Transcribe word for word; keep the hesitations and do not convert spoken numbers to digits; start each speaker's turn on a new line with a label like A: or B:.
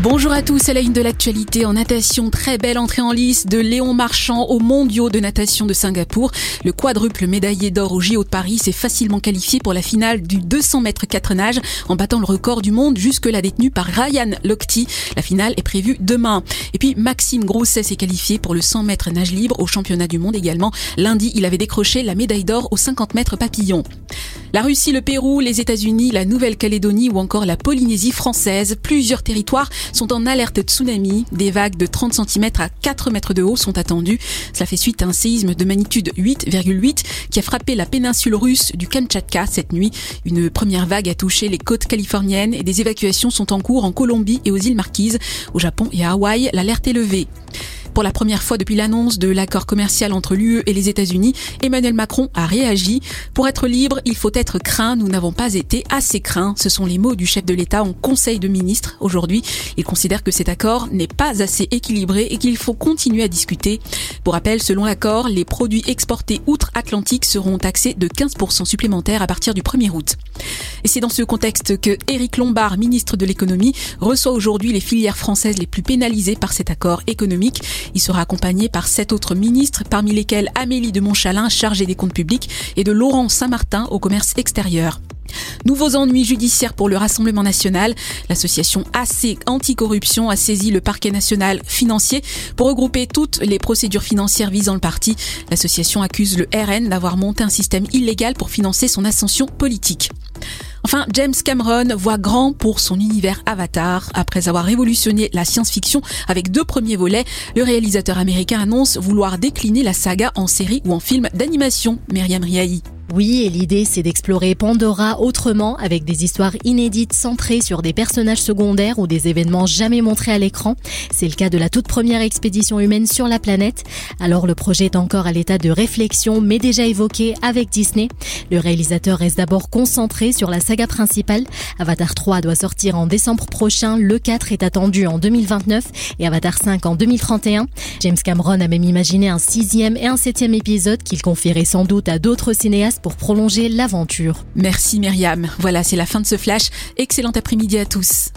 A: Bonjour à tous, à la une de l'actualité en natation, très belle entrée en lice de Léon Marchand aux mondiaux de natation de Singapour. Le quadruple médaillé d'or au J O de Paris s'est facilement qualifié pour la finale du deux cents mètres quatre nages en battant le record du monde jusque-là détenu par Ryan Lochte. La finale est prévue demain. Et puis Maxime Grousset s'est qualifié pour le cent mètres nage libre au championnat du monde également. Lundi, il avait décroché la médaille d'or aux cinquante mètres papillon. La Russie, le Pérou, les États-Unis, la Nouvelle-Calédonie ou encore la Polynésie française, plusieurs territoires sont en alerte tsunami. Des vagues de trente centimètres à quatre mètres de haut sont attendues. Cela fait suite à un séisme de magnitude huit virgule huit qui a frappé la péninsule russe du Kamtchatka cette nuit. Une première vague a touché les côtes californiennes et des évacuations sont en cours en Colombie et aux îles Marquises. Au Japon et à Hawaï, l'alerte est levée. Pour la première fois depuis l'annonce de l'accord commercial entre l'U E et les États-Unis, Emmanuel Macron a réagi. Pour être libre, il faut être craint. Nous n'avons pas été assez craints. Ce sont les mots du chef de l'État en Conseil de ministres aujourd'hui. Il considère que cet accord n'est pas assez équilibré et qu'il faut continuer à discuter. Pour rappel, selon l'accord, les produits exportés outre-Atlantique seront taxés de quinze pour cent supplémentaires à partir du premier août. Et c'est dans ce contexte que Éric Lombard, ministre de l'économie, reçoit aujourd'hui les filières françaises les plus pénalisées par cet accord économique. Il sera accompagné par sept autres ministres, parmi lesquels Amélie de Montchalin, chargée des comptes publics, et de Laurent Saint-Martin au commerce extérieur. Nouveaux ennuis judiciaires pour le Rassemblement national. L'association A C Anticorruption a saisi le parquet national financier pour regrouper toutes les procédures financières visant le parti. L'association accuse le R N d'avoir monté un système illégal pour financer son ascension politique. Enfin, James Cameron voit grand pour son univers Avatar. Après avoir révolutionné la science-fiction avec deux premiers volets, le réalisateur américain annonce vouloir décliner la saga en série ou en film d'animation. Myriam Riahi.
B: Oui, et l'idée c'est d'explorer Pandora autrement, avec des histoires inédites centrées sur des personnages secondaires ou des événements jamais montrés à l'écran. C'est le cas de la toute première expédition humaine sur la planète. Alors le projet est encore à l'état de réflexion, mais déjà évoqué avec Disney. Le réalisateur reste d'abord concentré sur la saga principale. Avatar trois doit sortir en décembre prochain, le quatre est attendu en deux mille vingt-neuf et Avatar cinq en deux mille trente et un. James Cameron a même imaginé un sixième et un septième épisode qu'il confierait sans doute à d'autres cinéastes pour prolonger l'aventure.
A: Merci Myriam. Voilà, c'est la fin de ce flash. Excellent après-midi à tous.